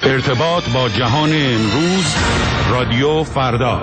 ارتباط با جهان امروز، رادیو فردا.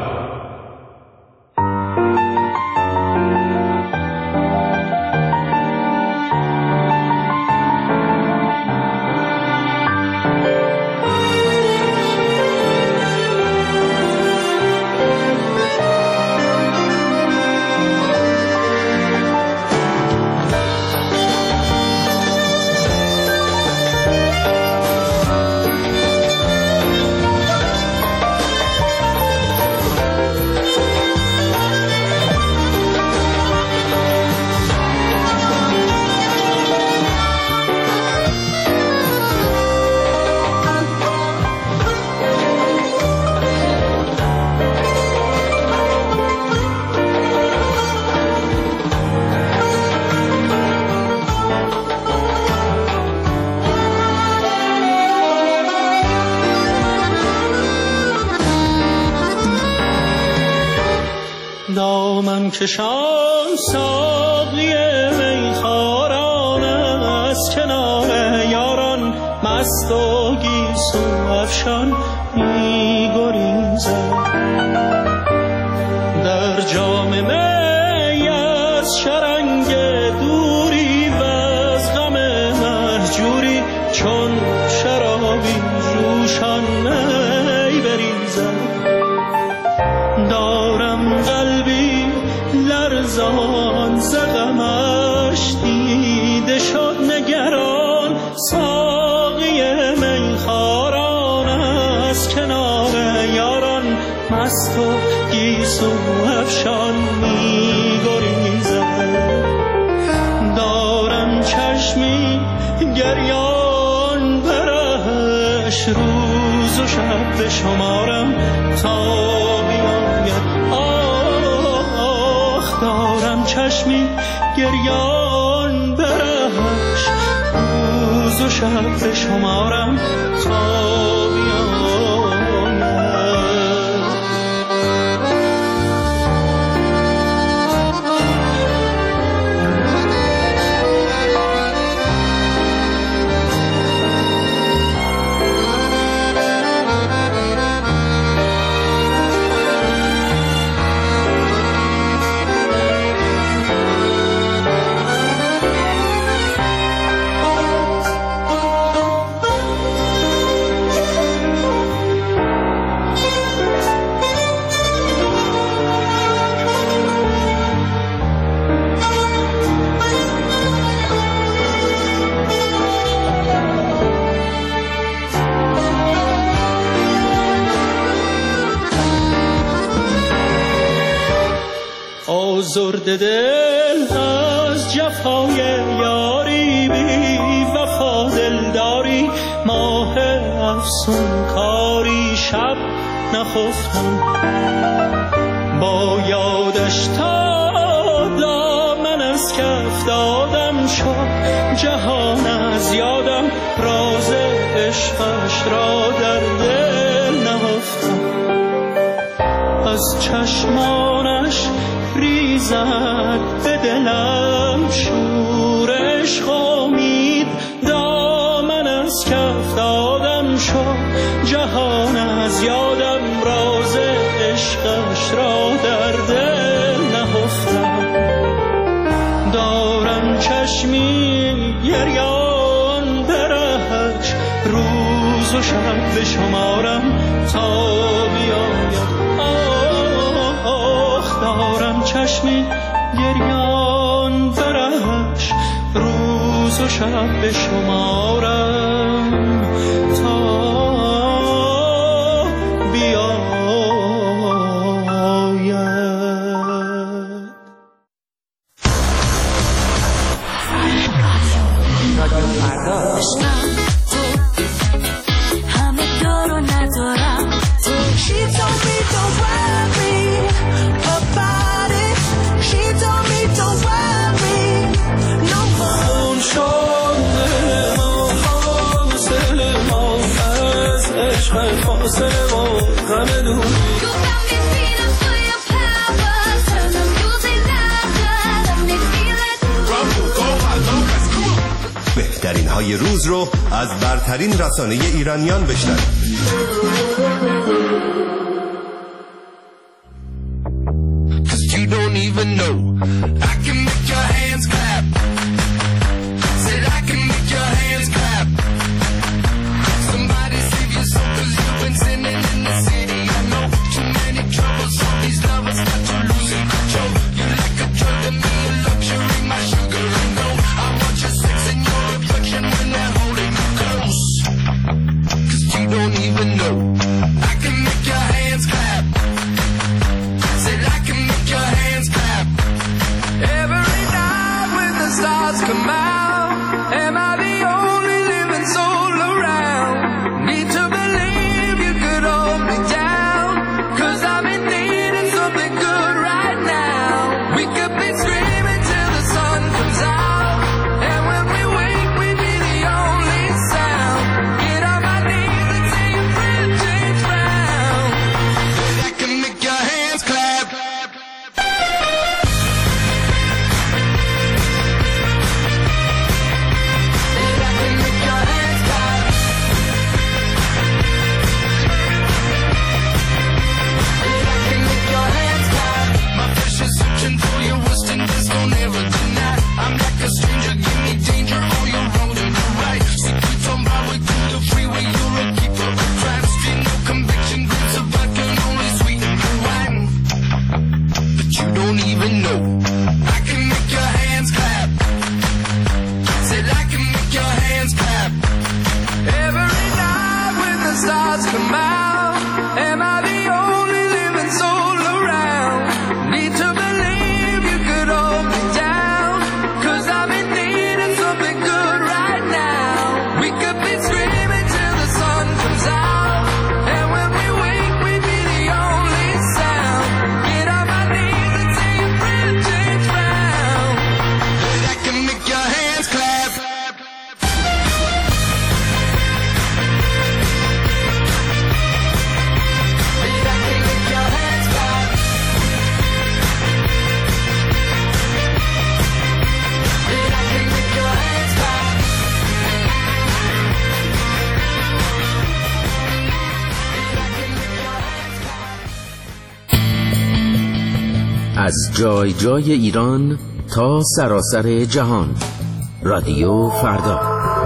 دامن کشان ساقی میخواران از کنار یاران، مست و گیسو افشان می‌گریزد. در جام می از شرنگ دوری و از غم مهجوری، چون شرابی جوشان می بریزد. دارم قلبی لرزان ز غمش، دیده شد نگران ساقی میخواران از کنار یاران، مست و گیسو افشان می‌گریزد. دارم چشمی گریان برش، روز و شب به شمارم تا دارم چشمی گریان برش، روز و شب به شمارم تا آزرده دل از جفای یاری، بی وفا دلداری، ماه افسون کاری، شب نخفتم با یادش تا دامن از کف دادم شد جهان از یادم، راز عشقش را در دل نهفتم. از چشمانش ریزد به دلم شور عشق امید، دامن از کف دادم شد جهان از یادم، راز عشقش را در دل نهفتم. دارم چشمی گریان برهش، روز و شب به شمارم تا بیاید. دارم چشمی گریان برش، روز و شب به شمارم تا بیاید. همه دارو ندارم تو. She told me don't worry about it. She told me don't worry no more. شده ما حاصل ما از عشق فاصله ما غم دوری. بهترین های روز رو از برترین رسانه ایرانیان بشنوید. You don't even know I can make your hands clap. Said I can make your hands clap. Somebody save your soul, 'cause you've been sinning in the city. I know too many troubles, all these lovers got you losing control. You like a drug to me, a luxury, my sugar and gold. I want your sex and your affection when they're holding you close. 'Cause you don't even know I can make your hands clap. Said I can make your hands clap. Every night when the stars come out, am I the only living soul around? Need to believe you could hold me down, 'cause I'm in need of something good right now. We could be screaming till the sun comes out, and when we wake we'd be the only sound. Get on my knees and say your friend change round. Said I can make your hands clap. از جای جای ایران تا سراسر جهان. رادیو فردا.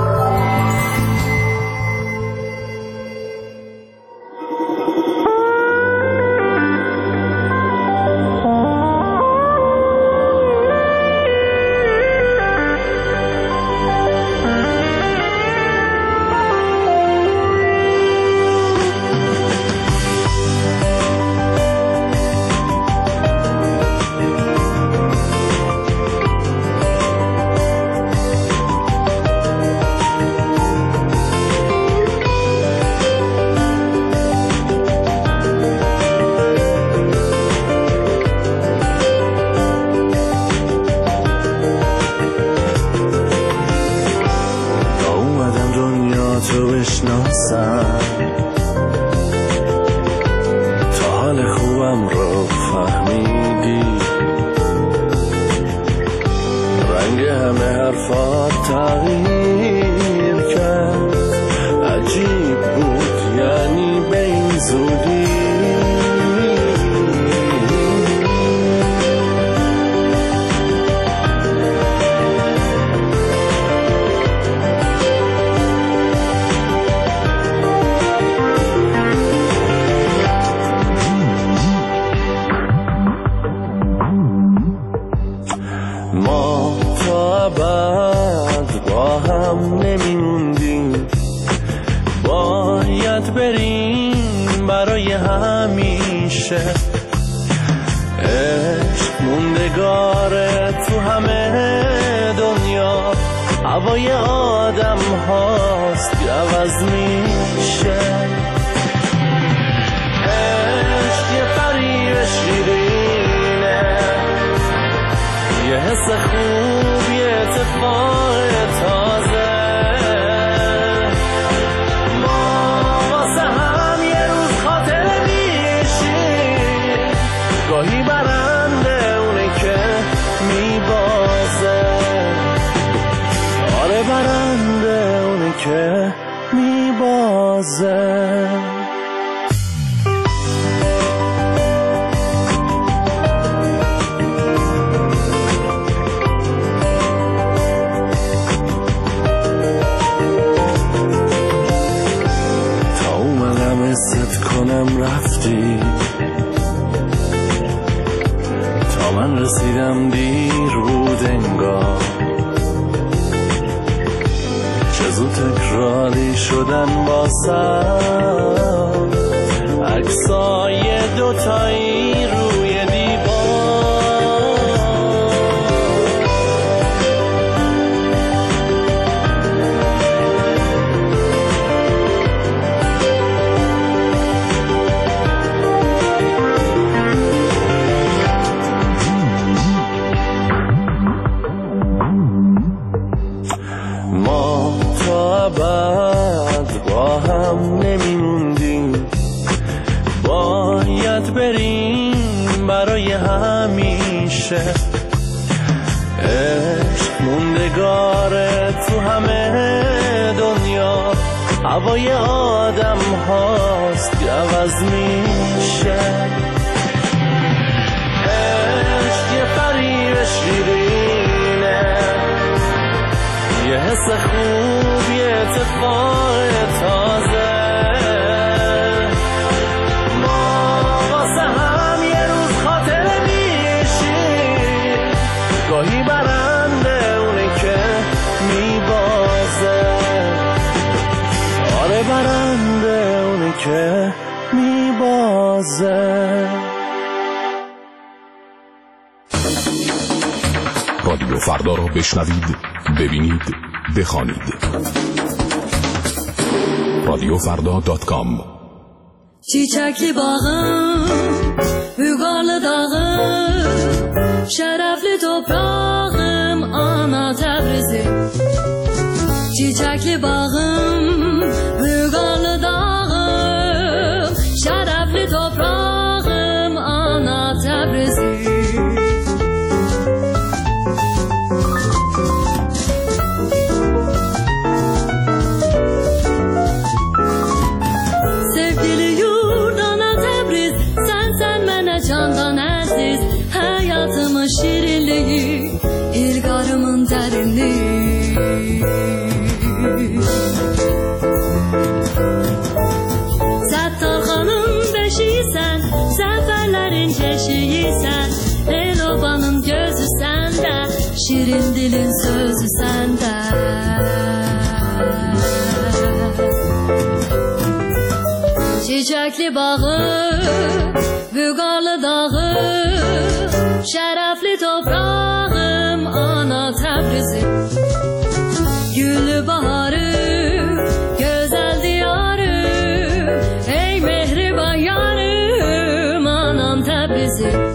هوای آدم هاست که عوض میشه. عشق یه فریب شیرینه، یه حس خوب، یه اتفاق تازه. ما واسه هم یه روز خاطره میشیم، گاهی برنده اونه که میبازه. آره برنده میبازه. تا اومدم حست کنم رفتی، تا من رسیدم دیر بود انگار، چه زود تکراری شدن باسم عکسای دوتایی روی دیوار. ما تا ابد با هم نمیموندیم، باید بریم برای همیشه. عشق موندگاره تو همه دنیا، هوای آدم هاست که عوض میشه. عشق یه فریب شیرینه، یه حس خوب، یه اتفاق تازه. ما واسه هم یه روز خاطره میشیم، گاهی برنده اونه که میبازه. آره برنده اونه که میبازه. رادیو فردا را بشنوید، ببینید، بخوانید. radiofrda.com. Çiçekli bağım, Bügarlı dağım, şerefli toprağım, ana Tebrizim. Çiçekli bağım, Bügarlı dağım, şerefli toprağım, ana Tebrizim. Candan aziz, hayatımın şirinliği, ilgarımın derinliği. Settarxanın beşiysen, seferlerin keşiysen, Elobanın gözü sende, şirin dilin sözü sende. Çiçekli bağı, Bügarlı dağı, şerefli toprağım, ana Tebrizim. Güllü baharı, güzel diyarı, ey mehriban yarım, anam Tebrizim.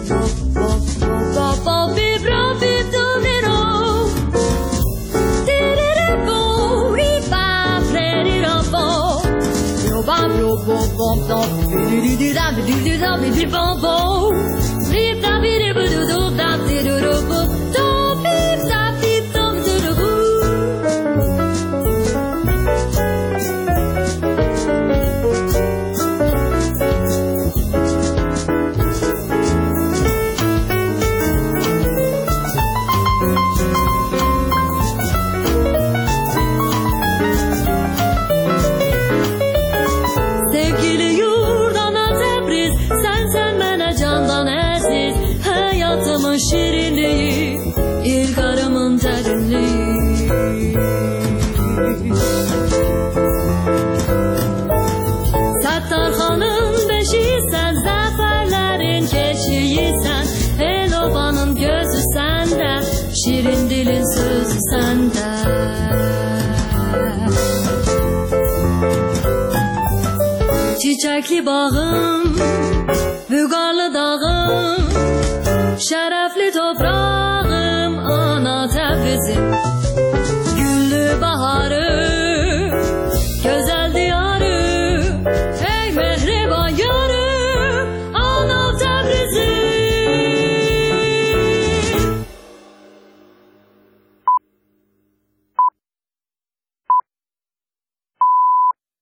Şirinliği, ilgarımın derinliği. Settarxanın beşiysen, zaferlerin keşiysen, Elobanın gözü sende, şirin dilin sözü sende. Çiçekli bağım, Bügarlı dağım, şerefli toprağım, ana Tebrizim.